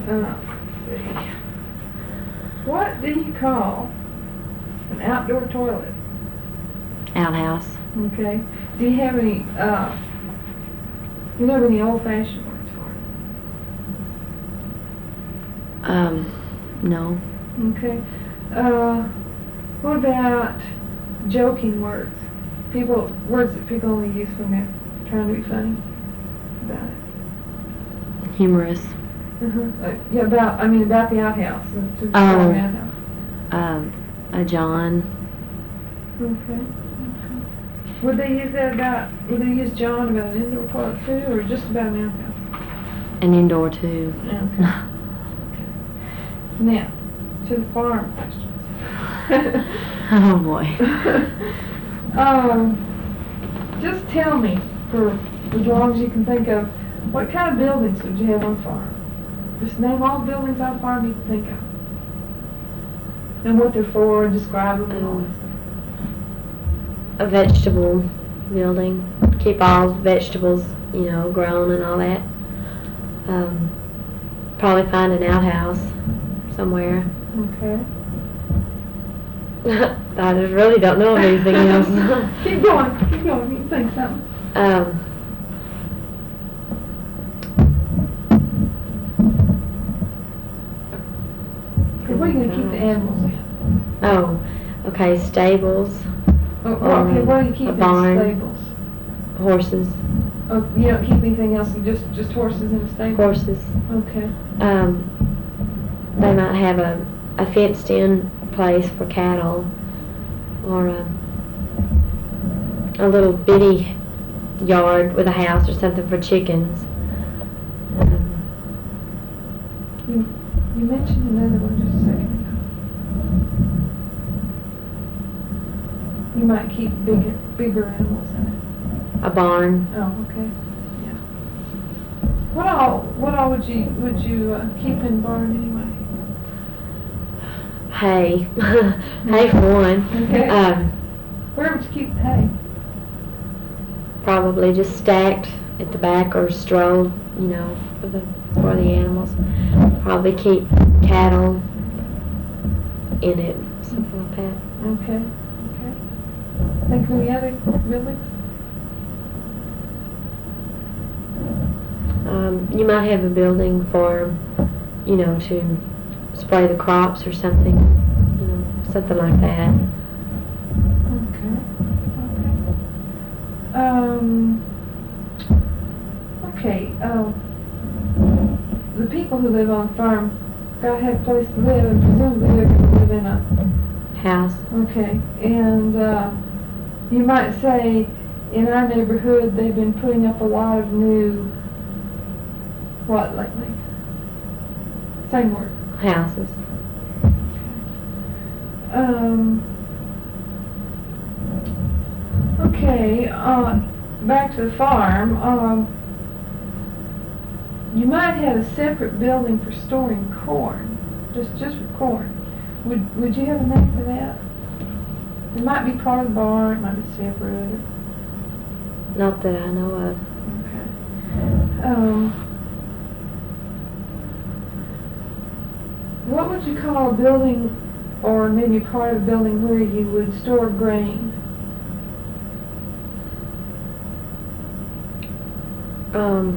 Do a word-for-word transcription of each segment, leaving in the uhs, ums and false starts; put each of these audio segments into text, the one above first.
Uh, let's see. What do you call an outdoor toilet? Outhouse. Okay. Do you have any, uh, do you know any old-fashioned words for it? Um, no. Okay. Uh, what about joking words? People, words that people only use when they're trying to be funny about it. Humorous. Uh-huh. Uh, yeah, about, I mean, about the outhouse. To describe Oh. the outhouse. Um, a John. Okay. Okay. Would they use that about, would they use John about an indoor toilet too, or just about an outhouse? An indoor too. Okay. Okay. Now, to the farm questions. Oh boy. um, just tell me, for as long as you can think of, what kind of buildings would you have on a farm? Just name all the buildings on a farm you can think of. And what they're for, and describe them and all that stuff. A vegetable building. Keep all vegetables, you know, grown and all that. Um, probably find an outhouse somewhere. Okay. I just really don't know of anything else. Keep going, keep going, you can think something. Um, Okay, what are you going to keep the animals in? oh, okay, stables, Oh, well, okay, Um, what do you a keep in barn. stables? horses, Oh, you don't keep anything else, you just, just horses in a stable? horses. Okay. Um, they might have a, a fenced-in place for cattle, or a, a little bitty yard with a house or something for chickens. Um, You, you mentioned another one just a second ago. You might keep bigger, bigger animals in it. a barn, Oh, okay, yeah. What all, what all would you, would you uh, keep in the barn anyway? hay, hay for one. Okay. Um, Where would you keep the hay? probably just stacked at the back or straw, you know, for the for the animals. Probably keep cattle in it, something like that. Okay, okay. Think of any other buildings? Um, you might have a building for, you know, to spray the crops or something, you know, something like that. Okay, okay. Um, okay, um, the people who live on the farm gotta have a place to live, and presumably they're gonna live in a, House. okay, and, uh, you might say, in our neighborhood, they've been putting up a lot of new, what lately? Same word. Houses. Um, okay, uh, back to the farm, um, you might have a separate building for storing corn, just, just for corn. Would, would you have a name for that? It might be part of the barn, it might be separate. Not that I know of. Okay. Um, what would you call a building, or maybe part of a building where you would store grain? Um,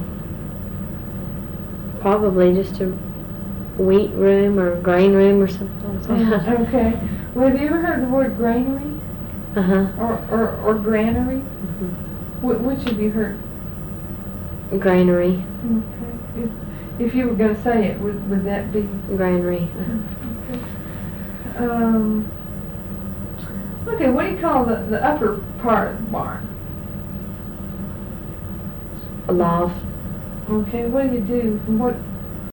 probably just a wheat room or grain room or something like that. Okay. Well, have you ever heard the word granary Uh-huh. or, or, or granary? Mm-hmm. Wh- which have you heard? Granary. Okay. If, if you were going to say it, would, would that be? Granary. Okay. Um, okay, what do you call the, the upper part of the barn? A loft. Okay, what do you do? What